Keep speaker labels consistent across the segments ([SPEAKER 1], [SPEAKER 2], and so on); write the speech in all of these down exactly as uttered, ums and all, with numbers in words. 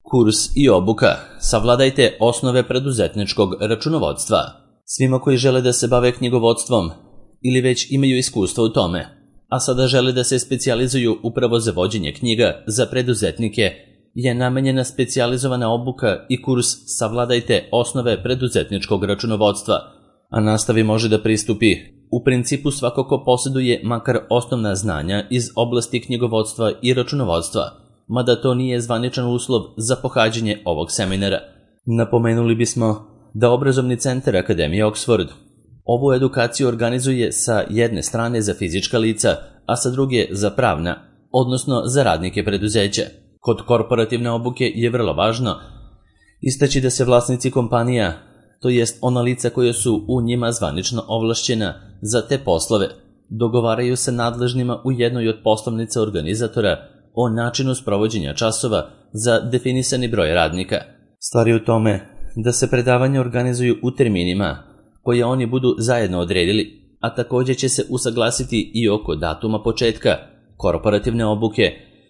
[SPEAKER 1] Kurs i obuka. Savladajte osnove preduzetničkog računovodstva. Svima koji žele da se bave knjigovodstvom ili već imaju iskustvo u tome, a sada žele da se specijalizuju upravo za vođenje knjiga za preduzetnike, je namenjena specijalizovana obuka i kurs Savladajte osnove preduzetničkog računovodstva, a nastavi može da pristupi u principu svako ko posjeduje makar osnovna znanja iz oblasti knjigovodstva i računovodstva, mada to nije zvaničan uslov za pohađanje ovog seminara. Napomenuli bismo da obrazovni centar Akademije Oxford ovu edukaciju organizuje sa jedne strane za fizička lica, a sa druge za pravna, odnosno za radnike preduzeća. Kod korporativne obuke je vrlo važno istaći da se vlasnici kompanija, to jest ona lica koja su u njima zvanično ovlašćena za te poslove, dogovaraju sa nadležnima u jednoj od poslovnica organizatora o načinu sprovođenja časova za definisani broj radnika. Stvar je u tome da se predavanja organizuju u terminima koje oni budu zajedno odredili, a također će se usaglasiti i oko datuma početka korporativne obuke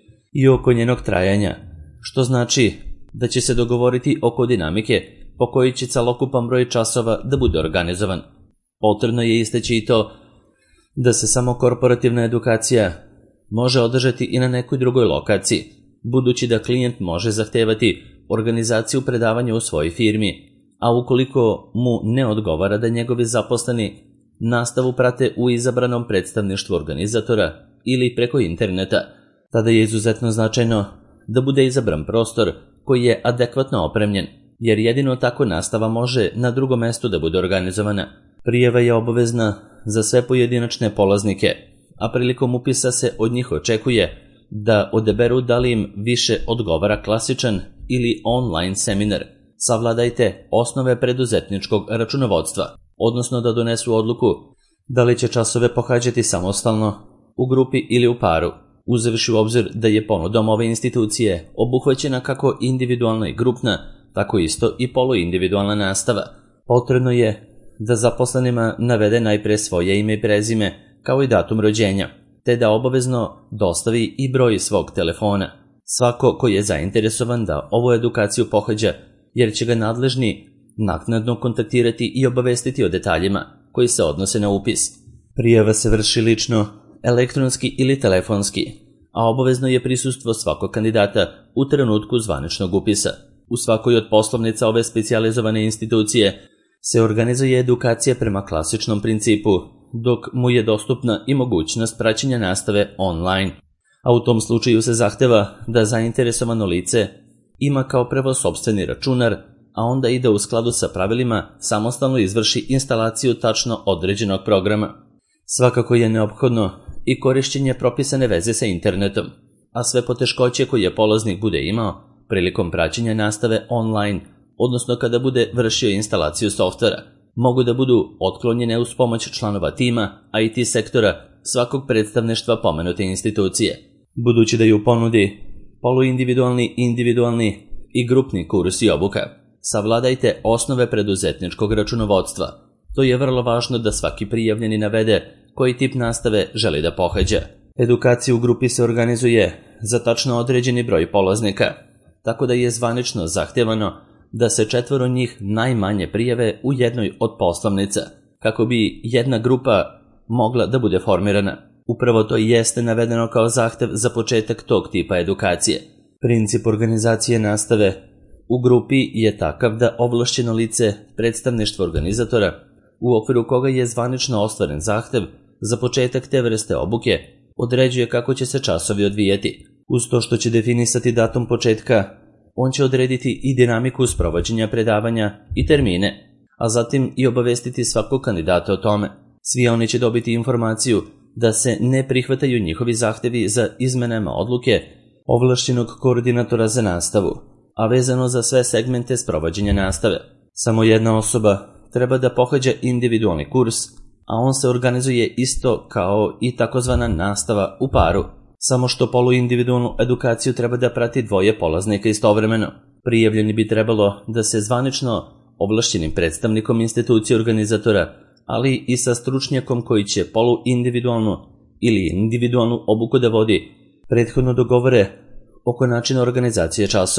[SPEAKER 1] i oko njenog trajanja, što znači da će se dogovoriti oko dinamike po kojoj će celokupan broj časova da bude organizovan. Potrebno je istaći i to da se samo korporativna edukacija može održati i na nekoj drugoj lokaciji, budući da klijent može zahtevati organizaciju predavanja u svojoj firmi, a ukoliko mu ne odgovara da njegovi zaposleni nastavu prate u izabranom predstavništvu organizatora ili preko interneta, tada je izuzetno značajno da bude izabran prostor koji je adekvatno opremljen, jer jedino tako nastava može na drugom mestu da bude organizovana. Prijava je obavezna za sve pojedinačne polaznike, a prilikom upisa se od njih očekuje da odaberu da li im više odgovara klasičan ili online seminar Savladajte osnove preduzetničkog računovodstva, odnosno da donesu odluku da li će časove pohađati samostalno, u grupi ili u paru, uzevši u obzir da je ponudom ove institucije obuhvaćena kako individualna i grupna, tako isto i poluindividualna nastava. Potrebno je da zaposlenima navede najpre svoje ime i prezime, kao i datum rođenja, te da obavezno dostavi i broj svog telefona. Svako ko je zainteresovan da ovu edukaciju pohađa, jer će ga nadležni naknadno kontaktirati i obavestiti o detaljima koji se odnose na upis. Prijava se vrši lično, elektronski ili telefonski, a obavezno je prisustvo svakog kandidata u trenutku zvaničnog upisa. U svakoj od poslovnica ove specijalizovane institucije se organizuje edukacija prema klasičnom principu, dok mu je dostupna i mogućnost praćenja nastave online, a u tom slučaju se zahteva da zainteresovano lice ima kao prvo sopstveni računar, a onda ide u skladu sa pravilima samostalno izvrši instalaciju tačno određenog programa. Svakako je neophodno i korišćenje propisane veze sa internetom, a sve poteškoće koje polaznik bude imao prilikom praćenja nastave online, odnosno kada bude vršio instalaciju softvera, mogu da budu otklonjene uz pomoć članova tima I T sektora svakog predstavništva pomenute institucije. Budući da je u ponudi poluindividualni, individualni i grupni kurs i obuka Savladajte osnove preduzetničkog računovodstva, to je vrlo važno da svaki prijavljeni navede koji tip nastave želi da pohađa. Edukacija u grupi se organizuje za tačno određeni broj polaznika, tako da je zvanično zahtevano da se četvoro njih najmanje prijave u jednoj od poslovnica, kako bi jedna grupa mogla da bude formirana. Upravo to jeste navedeno kao zahtev za početak tog tipa edukacije. Princip organizacije nastave u grupi je takav da ovlašćeno lice predstavništvo organizatora, u okviru koga je zvanično ostvaren zahtev za početak te vrste obuke, određuje kako će se časovi odvijati. Uz to što će definisati datum početka, on će odrediti i dinamiku sprovođenja predavanja i termine, a zatim i obavestiti svakog kandidata o tome. Svi oni će dobiti informaciju da se ne prihvataju njihovi zahtevi za izmenama odluke ovlašćenog koordinatora za nastavu, a vezano za sve segmente sprovođenja nastave. Samo jedna osoba treba da pohađa individualni kurs, a on se organizuje isto kao i takozvana nastava u paru, samo što poluindividualnu edukaciju treba da prati dvoje polaznika istovremeno. Prijavljeni bi trebalo da se zvanično ovlašćenim predstavnikom institucije organizatora, ali i sa stručnjakom koji će poluindividualnu ili individualnu obuku da vodi, prethodno dogovore oko načina organizacije časova.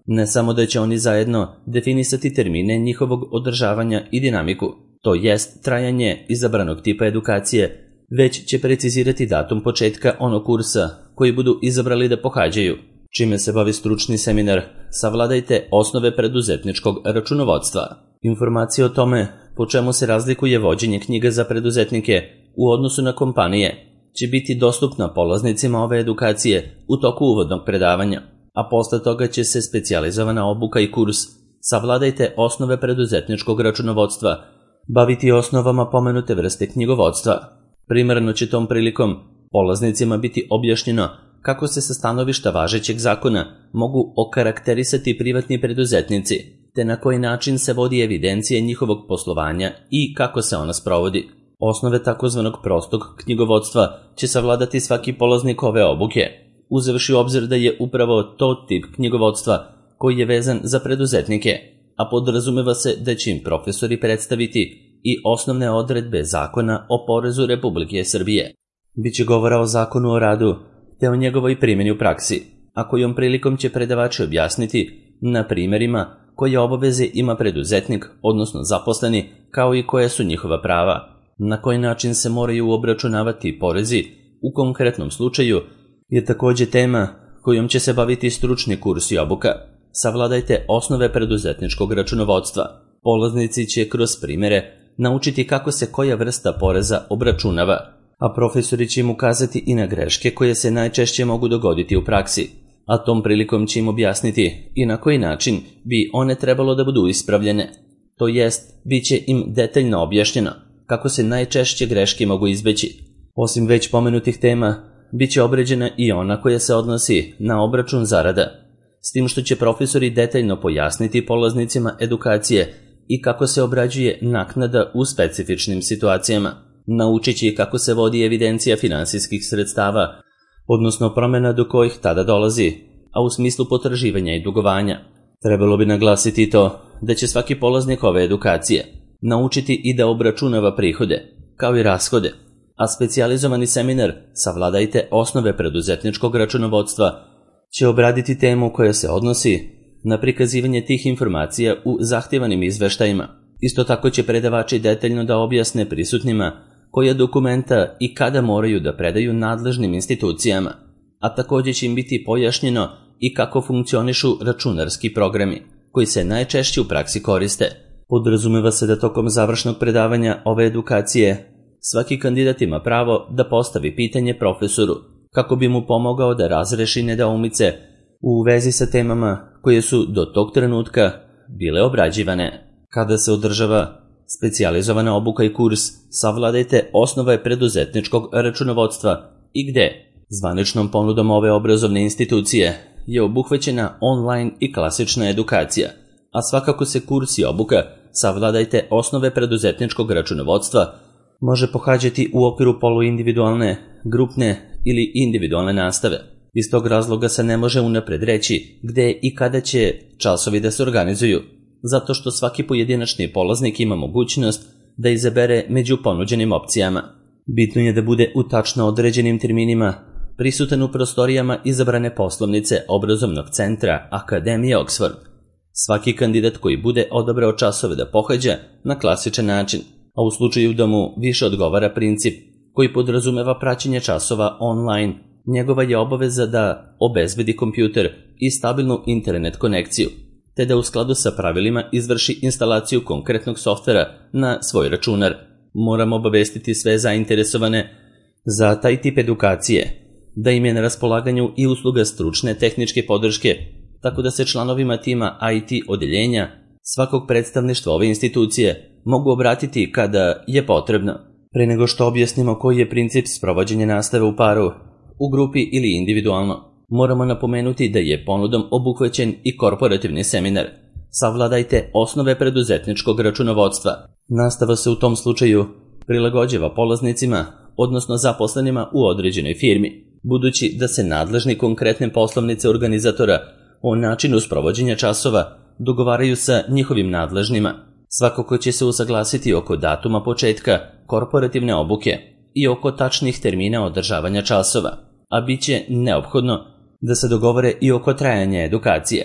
[SPEAKER 1] Ne samo da će oni zajedno definisati termine njihovog održavanja i dinamiku, to jest trajanje izabranog tipa edukacije, već će precizirati datum početka onog kursa koji budu izabrali da pohađaju. Čime se bavi stručni seminar Savladajte osnove preduzetničkog računovodstva. Informacije o tome po čemu se razlikuje vođenje knjiga za preduzetnike u odnosu na kompanije će biti dostupna polaznicima ove edukacije u toku uvodnog predavanja, a posle toga će se specijalizovana obuka i kurs Savladajte osnove preduzetničkog računovodstva baviti osnovama pomenute vrste knjigovodstva. Primarno će tom prilikom polaznicima biti objašnjeno kako se sa stanovišta važećeg zakona mogu okarakterisati privatni preduzetnici, te na koji način se vodi evidencija njihovog poslovanja i kako se ona sprovodi. Osnove takozvanog prostog knjigovodstva će savladati svaki polaznik ove obuke, uzevši u obzir da je upravo to tip knjigovodstva koji je vezan za preduzetnike, a podrazumeva se da će im profesori predstaviti i osnovne odredbe zakona o porezu Republike Srbije. Biće govora o zakonu o radu, te o njegovoj primjeni u praksi, a kojom prilikom će predavači objasniti na primjerima koje obaveze ima preduzetnik, odnosno zaposleni, kao i koje su njihova prava, na koji način se moraju obračunavati porezi, u konkretnom slučaju je također tema kojom će se baviti stručni kurs i obuka. Savladajte osnove preduzetničkog računovodstva. Polaznici će kroz primjere naučiti kako se koja vrsta poreza obračunava, a profesori će im ukazati i na greške koje se najčešće mogu dogoditi u praksi, a tom prilikom će im objasniti i na koji način bi one trebalo da budu ispravljene. To jest, bit će im detaljno objašnjeno kako se najčešće greške mogu izbeći. Osim već pomenutih tema, bit će obrađena i ona koja se odnosi na obračun zarada, s tim što će profesori detaljno pojasniti polaznicima edukacije i kako se obrađuje naknada u specifičnim situacijama. Naučit će kako se vodi evidencija finansijskih sredstava, odnosno promjena do kojih tada dolazi, a u smislu potraživanja i dugovanja. Trebalo bi naglasiti to da će svaki polaznik ove edukacije naučiti i da obračunava prihode, kao i rashode, a specijalizovani seminar Savladajte osnove preduzetničkog računovodstva će obraditi temu koja se odnosi na prikazivanje tih informacija u zahtjevanim izveštajima. Isto tako će predavači detaljno da objasne prisutnima koja dokumenta i kada moraju da predaju nadležnim institucijama, a također će im biti pojašnjeno i kako funkcionišu računarski programi, koji se najčešće u praksi koriste. Podrazumeva se da tokom završnog predavanja ove edukacije svaki kandidat ima pravo da postavi pitanje profesoru, kako bi mu pomogao da razreši nedoumice u vezi sa temama koje su do tog trenutka bile obrađivane. Kada se održava specijalizovana obuka i kurs Savladajte osnove preduzetničkog računovodstva i gde? Zvaničnom ponudom ove obrazovne institucije je obuhvaćena online i klasična edukacija, a svakako se kurs i obuka Savladajte osnove preduzetničkog računovodstva može pohađati u okviru poluindividualne, grupne ili individualne nastave. Iz tog razloga se ne može unapred reći gde i kada će časovi da se organizuju, zato što svaki pojedinačni polaznik ima mogućnost da izabere među ponuđenim opcijama. Bitno je da bude u tačno određenim terminima prisutan u prostorijama izabrane poslovnice obrazovnog centra Akademije Oxford. Svaki kandidat koji bude odabrao časove da pohađa na klasičan način, a u slučaju da mu više odgovara princip koji podrazumeva praćenje časova online, njegova je obaveza da obezbedi kompjuter i stabilnu internet konekciju, te da u skladu sa pravilima izvrši instalaciju konkretnog softvera na svoj računar. Moramo obavestiti sve zainteresovane za taj tip edukacije, da im je na raspolaganju i usluga stručne tehničke podrške, tako da se članovima tima I T odeljenja svakog predstavništva ove institucije mogu obratiti kada je potrebno. Pre nego što objasnimo koji je princip sprovođenja nastave u paru, u grupi ili individualno, moramo napomenuti da je ponudom obuhvaćen i korporativni seminar Savladajte osnove preduzetničkog računovodstva. Nastava se u tom slučaju prilagođava polaznicima, odnosno zaposlenima u određenoj firmi, budući da se nadležni konkretne poslovnice organizatora o načinu sprovođenja časova dogovaraju sa njihovim nadležnima. Svakako će se usaglasiti oko datuma početka korporativne obuke i oko tačnih termina održavanja časova, a bit će neophodno da se dogovore i oko trajanja edukacije.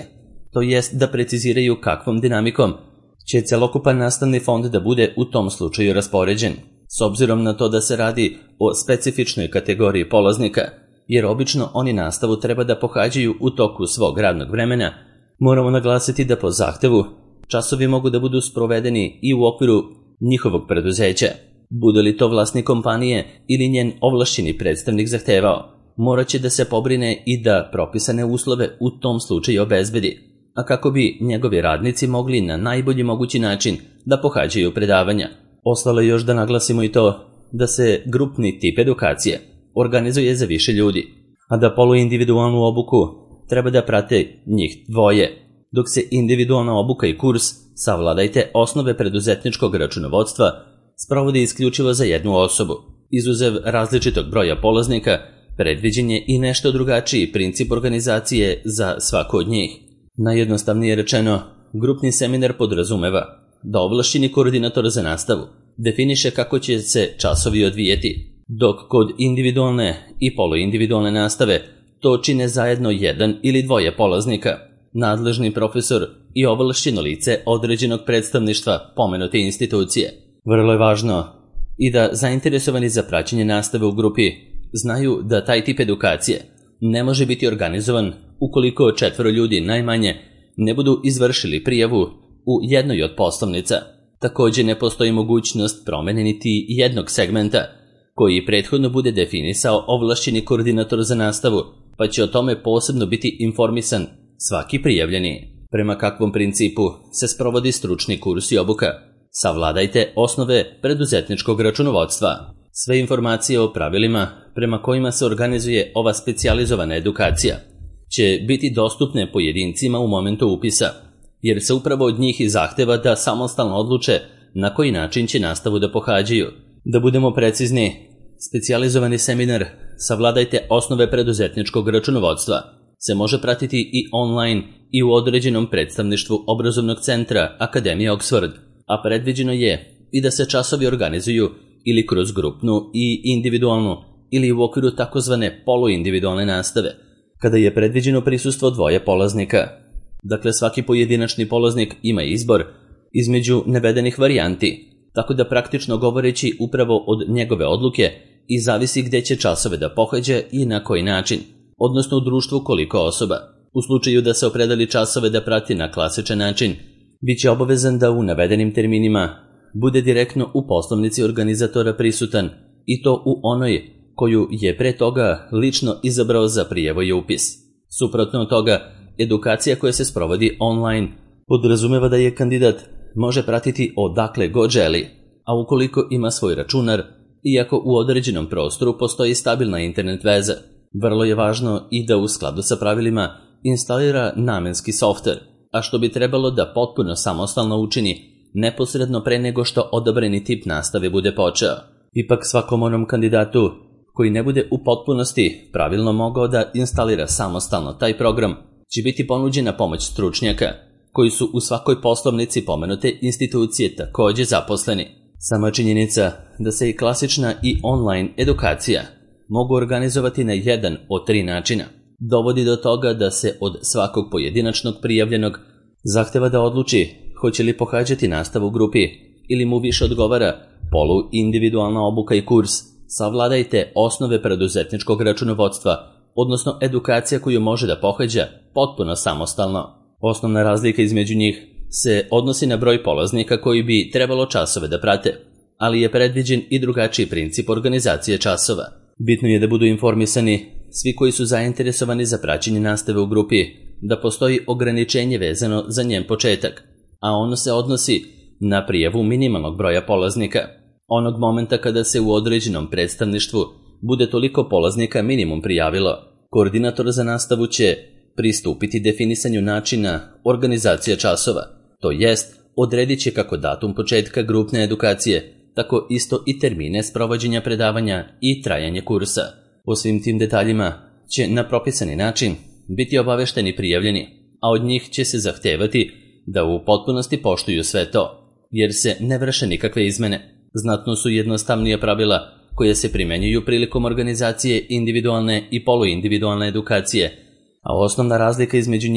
[SPEAKER 1] to jest da preciziraju kakvom dinamikom će celokupan nastavni fond da bude u tom slučaju raspoređen, s obzirom na to da se radi o specifičnoj kategoriji polaznika, jer obično oni nastavu treba da pohađaju u toku svog radnog vremena. Moramo naglasiti da po zahtevu časovi mogu da budu sprovedeni i u okviru njihovog preduzeća. Bude li to vlasnik kompanije ili njen ovlašćeni predstavnik zahtevao, morat će da se pobrine i da propisane uslove u tom slučaju obezbedi, a kako bi njegovi radnici mogli na najbolji mogući način da pohađaju predavanja. Ostalo je još da naglasimo i to da se grupni tip edukacije organizuje za više ljudi, a da poluindividualnu obuku treba da prate njih dvoje, dok se individualna obuka i kurs Savladajte osnove preduzetničkog računovodstva sprovodi isključivo za jednu osobu. Izuzev različitog broja polaznika, predviđen je i nešto drugačiji princip organizacije za svaku od njih. Najjednostavnije rečeno, grupni seminar podrazumeva da ovlašćeni koordinator za nastavu definiše kako će se časovi odvijeti, dok kod individualne i poluindividualne nastave to čine zajedno jedan ili dvoje polaznika, nadležni profesor i ovlašćeno lice određenog predstavništva pomenute institucije. Vrlo je važno i da zainteresovani za praćenje nastave u grupi znaju da taj tip edukacije ne može biti organizovan ukoliko četvoro ljudi najmanje ne budu izvršili prijavu u jednoj od poslovnica. Također ne postoji mogućnost promene niti jednog segmenta koji prethodno bude definisao ovlašćeni koordinator za nastavu, pa će o tome posebno biti informisan svaki prijavljeni. Prema kakvom principu se sprovodi stručni kurs i obuka? Savladajte osnove preduzetničkog računovodstva. Sve informacije o pravilima prema kojima se organizuje ova specijalizovana edukacija će biti dostupne pojedincima u momentu upisa, jer se upravo od njih i zahteva da samostalno odluče na koji način će nastavu da pohađaju. Da budemo precizni, specijalizovani seminar Savladajte osnove preduzetničkog računovodstva se može pratiti i online i u određenom predstavništvu obrazovnog centra Akademije Oxford, a predviđeno je i da se časovi organizuju ili kroz grupnu i individualnu ili u okviru takozvane poluindividualne nastave, kada je predviđeno prisustvo dvoje polaznika. Dakle, svaki pojedinačni polaznik ima izbor između navedenih varijanti, tako da praktično govoreći upravo od njegove odluke i zavisi gde će časove da pohađa i na koji način, odnosno u društvu koliko osoba. U slučaju da se opredeli časove da prati na klasičan način, bit će obavezan da u navedenim terminima bude direktno u poslovnici organizatora prisutan, i to u onoj koju je pre toga lično izabrao za prijavu i upis. Suprotno od toga, edukacija koja se sprovodi online podrazumeva da je kandidat može pratiti odakle god želi, a ukoliko ima svoj računar, iako u određenom prostoru postoji stabilna internet veza, vrlo je važno i da u skladu sa pravilima instalira namenski softver, a što bi trebalo da potpuno samostalno učini neposredno pre nego što odabrani tip nastave bude počeo. Ipak svakom onom kandidatu koji ne bude u potpunosti pravilno mogao da instalira samostalno taj program, će biti ponuđena pomoć stručnjaka, koji su u svakoj poslovnici pomenute institucije također zaposleni. Sama činjenica da se i klasična i online edukacija mogu organizovati na jedan od tri načina dovodi do toga da se od svakog pojedinačnog prijavljenog zahteva da odluči hoće li pohađati nastavu u grupi ili mu više odgovara poluindividualna obuka i kurs Savladajte osnove preduzetničkog računovodstva, odnosno edukacija koju može da pohađa potpuno samostalno. Osnovna razlika između njih se odnosi na broj polaznika koji bi trebalo časove da prate, ali je predviđen i drugačiji princip organizacije časova. Bitno je da budu informisani svi koji su zainteresovani za praćenje nastave u grupi da postoji ograničenje vezano za njen početak, a ono se odnosi na prijavu minimalnog broja polaznika. Onog momenta kada se u određenom predstavništvu bude toliko polaznika minimum prijavilo, koordinator za nastavu će pristupiti definisanju načina organizacije časova, to jest odredit će kako datum početka grupne edukacije, tako isto i termine sprovođenja predavanja i trajanje kursa. O svim tim detaljima će na propisani način biti obavešteni prijavljeni, a od njih će se zahtevati da u potpunosti poštuju sve to, jer se ne vrše nikakve izmene. Znatno su jednostavnija pravila koje se primenjuju prilikom organizacije individualne i poluindividualne edukacije, a osnovna razlika između njih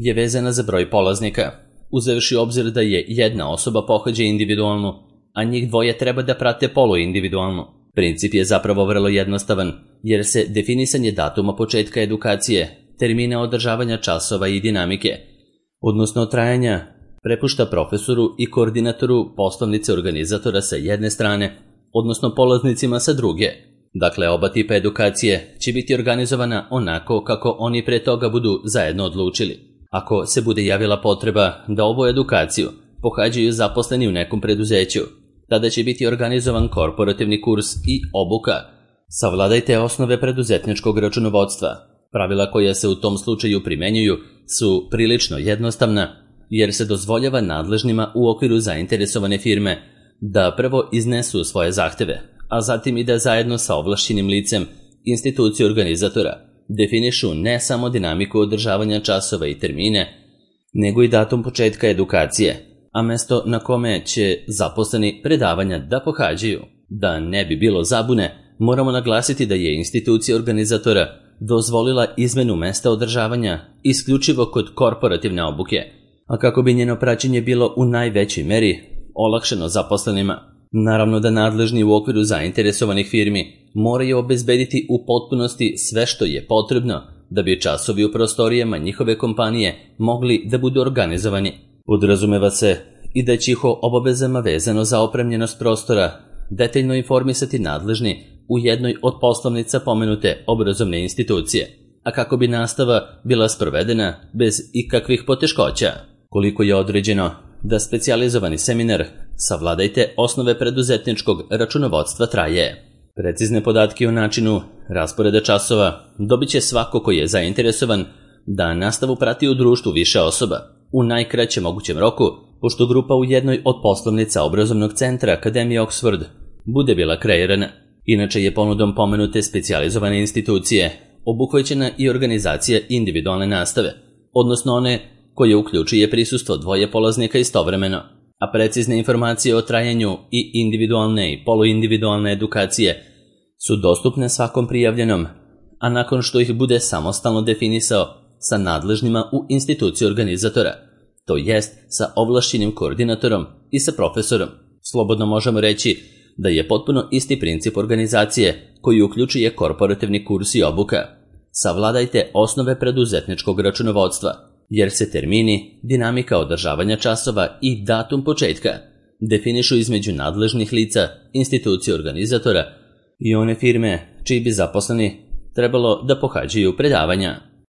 [SPEAKER 1] je vezana za broj polaznika, uzevši obzir da je jedna osoba pohađa individualnu, a njih dvoje treba da prate poluindividualnu. Princip je zapravo vrlo jednostavan, jer se definisanje datuma početka edukacije, termina održavanja časova i dinamike, odnosno trajanja, prepušta profesoru i koordinatoru poslovnice organizatora sa jedne strane, odnosno polaznicima sa druge. Dakle, oba tipa edukacije će biti organizovana onako kako oni pre toga budu zajedno odlučili. Ako se bude javila potreba da ovu edukaciju pohađaju zaposleni u nekom preduzeću, tada će biti organizovan korporativni kurs i obuka. Savladajte osnove preduzetničkog računovodstva. Pravila koja se u tom slučaju primenjuju su prilično jednostavna, jer se dozvoljava nadležnima u okviru zainteresovane firme da prvo iznesu svoje zahteve, a zatim i da zajedno sa ovlašćenim licem institucije organizatora definišu ne samo dinamiku održavanja časova i termine, nego i datum početka edukacije, a mesto na kome će zaposleni predavanja da pohađaju. Da ne bi bilo zabune, moramo naglasiti da je institucija organizatora dozvolila izmenu mesta održavanja isključivo kod korporativne obuke, a kako bi njeno praćenje bilo u najvećoj meri olakšano zaposlenima. Naravno da nadležni u okviru zainteresovanih firmi moraju obezbediti u potpunosti sve što je potrebno da bi časovi u prostorijama njihove kompanije mogli da budu organizovani. Podrazumeva se i da će ih o obavezama vezano za opremljenost prostora detaljno informisati nadležni u jednoj od poslovnica pomenute obrazovne institucije, a kako bi nastava bila sprovedena bez ikakvih poteškoća. Koliko je određeno da specijalizovani seminar Savladajte osnove preduzetničkog računovodstva traje. Precizne podatke o načinu rasporeda časova dobit će svako ko je zainteresovan da nastavu prati u društvu više osoba u najkraćem mogućem roku, pošto grupa u jednoj od poslovnica obrazovnog centra Akademije Oxford bude bila kreirana. Inače je ponudom pomenute specijalizovane institucije obuhvaćena i organizacija individualne nastave, odnosno one koje uključuje prisustvo dvoje polaznika istovremeno, a precizne informacije o trajanju i individualne i poluindividualne edukacije su dostupne svakom prijavljenom, a nakon što ih bude samostalno definisao sa nadležnima u instituciji organizatora, to jest sa ovlašćenim koordinatorom i sa profesorom. Slobodno možemo reći da je potpuno isti princip organizacije koji uključuje korporativni kurs i obuka. Savladajte osnove preduzetničkog računovodstva, jer se termini, dinamika održavanja časova i datum početka definišu između nadležnih lica, institucije organizatora i one firme čiji bi zaposleni trebalo da pohađaju predavanja.